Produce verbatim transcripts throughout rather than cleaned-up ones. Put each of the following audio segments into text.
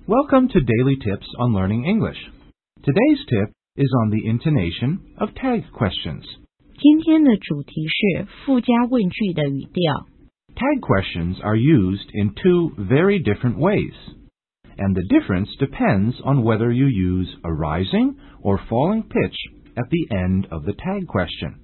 Welcome to Daily Tips on Learning English. Today's tip is on the intonation of tag questions. 今天的主题是附加问句的语调。 Tag questions are used in two very different ways, and the difference depends on whether you use a rising or falling pitch at the end of the tag question.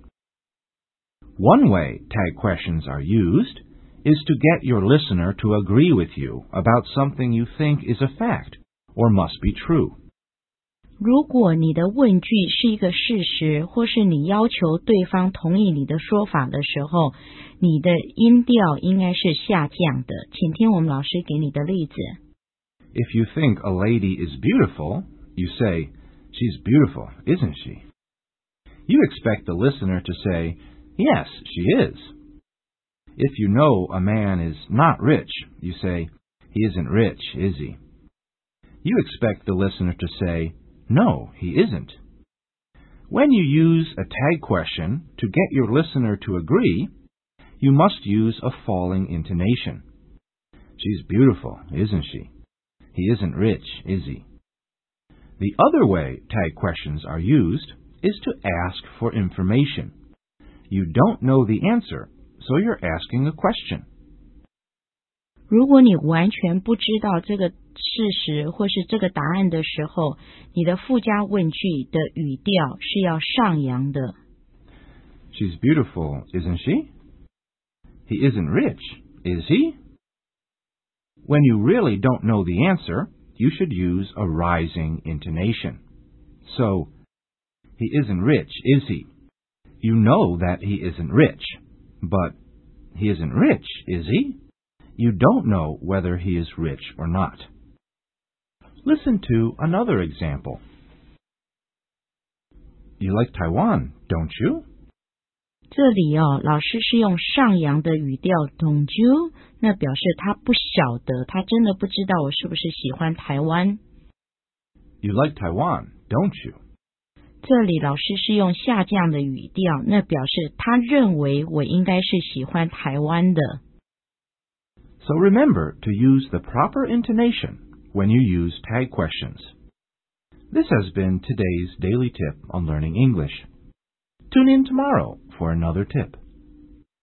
One way tag questions are used is to get your listener to agree with you about something you think is a fact or must be true. 如果你的问句是一个事实，或是你要求对方同意你的说法的时候，你的音调应该是下降的。请听我们老师给你的例子。 If you think a lady is beautiful, you say, "She's beautiful, isn't she?" You expect the listener to say, "Yes, she is." If you know a man is not rich, you say, "He isn't rich, is he?" You expect the listener to say, "No, he isn't." When you use a tag question to get your listener to agree, you must use a falling intonation. She's beautiful, isn't she? He isn't rich, is he? The other way tag questions are used is to ask for information. You don't know the answer, so you're asking a question. 如果你完全不知道这个事实或是这个答案的时候，你的附加问句的语调是要上扬的。 She's beautiful, isn't she? He isn't rich, is he? When you really don't know the answer, you should use a rising intonation. So, he isn't rich, is he? You know that he isn't rich, but he isn't rich, is he? You don't know whether he is rich or not. Listen to another example. You like Taiwan, don't you? 这里哦，老师是用上扬的语调 don't you， 那表示他不晓得，他真的不知道我是不是喜欢台湾。 You like Taiwan, don't you? 这里老师是用下降的语调，那表示他认为我应该是喜欢台湾的。 So remember to use the proper intonation when you use tag questions. This has been today's daily tip on learning English. Tune in tomorrow for another tip.